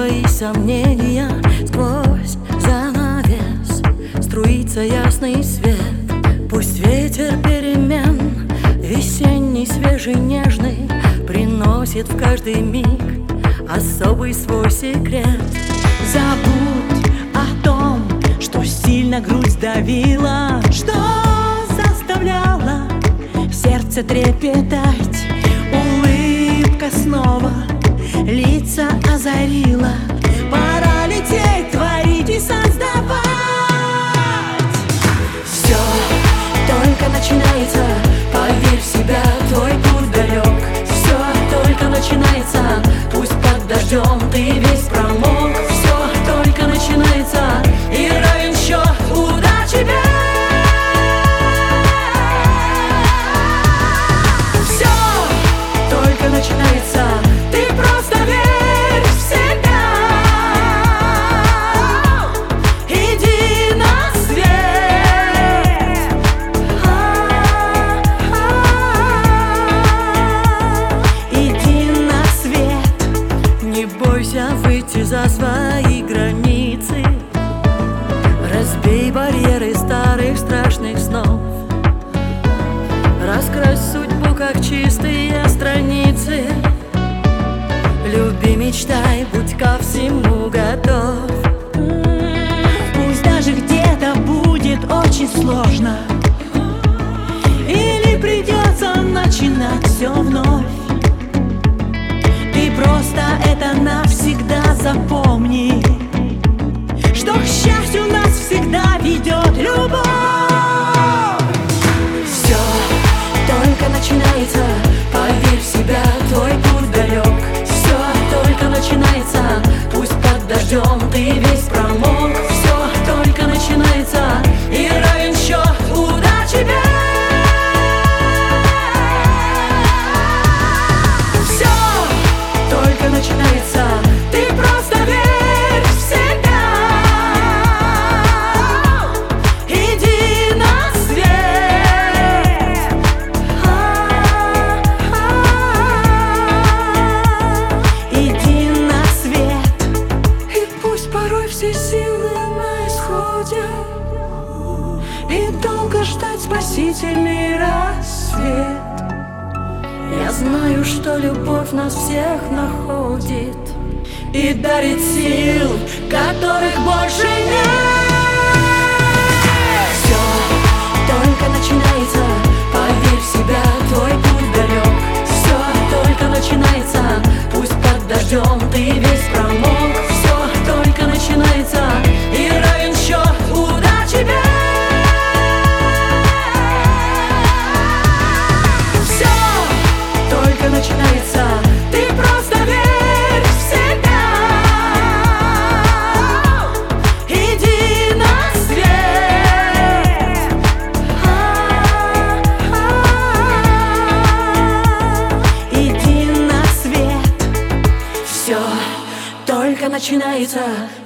твои сомнения. Сквозь занавес струится ясный свет. Пусть ветер перемен, весенний, свежий, нежный, приносит в каждый миг особый свой секрет. Забудь о том, что сильно грудь сдавила, что заставляла сердце трепетать. Улыбка снова лица озарила. Пора лететь, творить и создавать. Все только начинается, поверь в себя, твой путь далек. Все только начинается, пусть под дождем ты весь промок. Все только начинается, и равен счет удачи тебе. Все только начинается, ты просто верь в себя. Иди на свет. Иди на свет. Не бойся выйти за свои границы. Разбей барьеры старых страшных снов. Раскрась судьбу, как чистые страницы. Люби, мечтай, будь ко всему готов. Пусть даже где-то будет очень сложно, или придется начинать все вновь. Ты просто это навсегда запомни, что к счастью нас всегда ведет любовь. Все только начинается, поверь в себя, твой путь далек. Все только начинается, пусть под дождем ты весь промок. Все только начинается, и равен счет удачи тебе. Все только начинается, ты просто верь в себя. Иди на свет. Иди на свет. И пусть порой все силы на исходе, и долго ждать спасительный рассвет. Я знаю, что любовь нас всех находит и дарит сил, которых больше нет. Все только начинается, поверь в себя, твой путь далек. Все только начинается, пусть под дождем ты весь промок. Все только начинается, и равен счет удачи тебе. Все только начинается, ты просто верь в себя. Иди на свет. Иди на свет. Все только начинается,